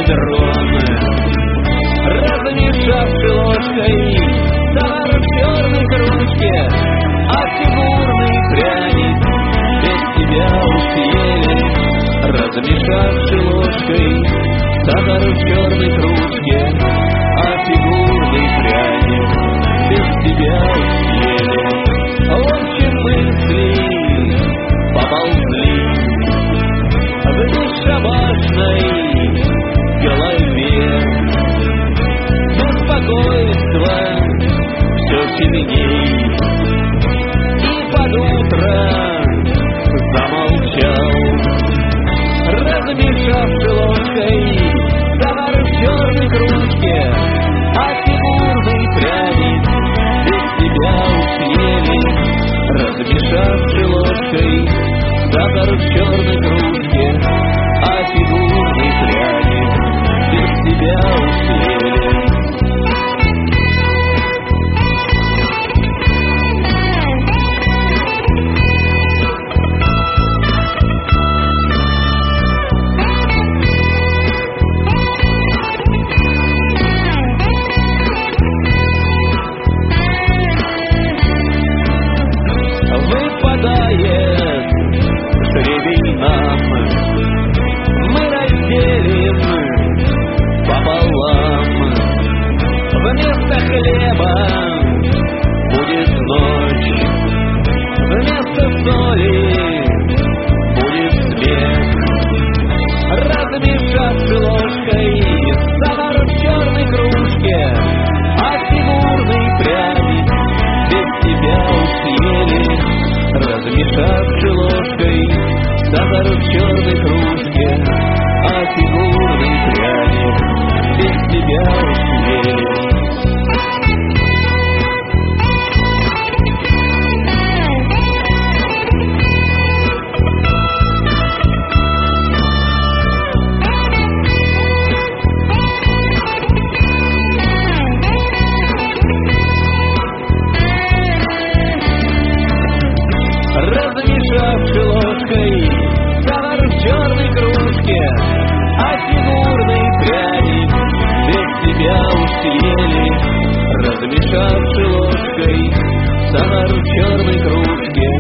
дроны, размешавши ложкой товар в черной кружке, а фигурный пряник без тебя съели, размешавши ложкой товар в черной кружке, а фигурный пряник без тебя съели. В общем, мысли поползли в бесшабашной голове. Беспокойство все сильней, и под утро замолчал, размешавши ложкой товар в черной кружке, а фигурный пряник без тебя съели, размешавши ложкой товар в черной кружке, а фигурный пряник без тебя съели. Выпадает жребий нам, мы разделим пополам. Вместо хлеба будет ночь, вместо соли будет смех. Размешавши ложкой товар в черной кружке, а фигурный пряник без тебя съели, размешавши ложкой товар в черной кружке, а фигурный пряник без тебя съели. Размешавши ложкой товар в черной кружке, а фигурный пряник без тебя съели, размешавши ложкой товар в черной кружке,